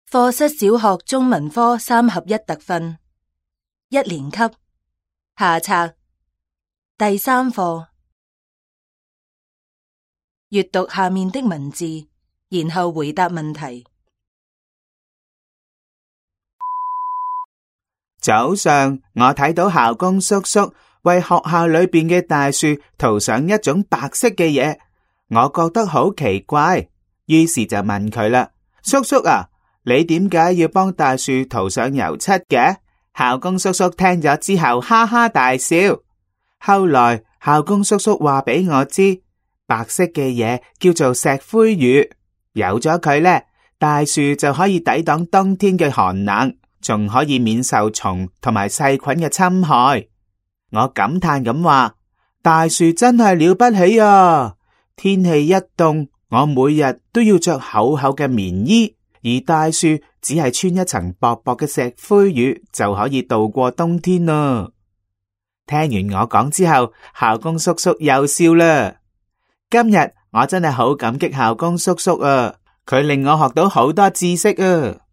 課室小學中文科3合1特訓，1年級下冊第3課。閱讀下面的文字，然後回答問題。 早上，我睇到校工叔叔為學校裏邊嘅大樹塗上一種白色嘅嘢，我覺得好奇怪，於是就問佢啦：叔叔啊，你點解要幫大樹塗上油漆嘅？校工叔叔聽咗之後哈哈大笑。後來校工叔叔話俾我知，白色嘅嘢叫做石灰乳，有咗佢呢，大樹就可以抵擋冬天嘅寒冷，仲可以免受蟲同埋細菌嘅侵害。我感嘆咁話：大樹真係了不起啊！天氣一凍，我每日都要着厚厚嘅棉衣，而大樹只係穿一層薄薄嘅石灰乳就可以度過冬天啦。聽完我講之後，校工叔叔又笑啦。今日我真係好感激校工叔叔啊，佢令我學到好多知識啊。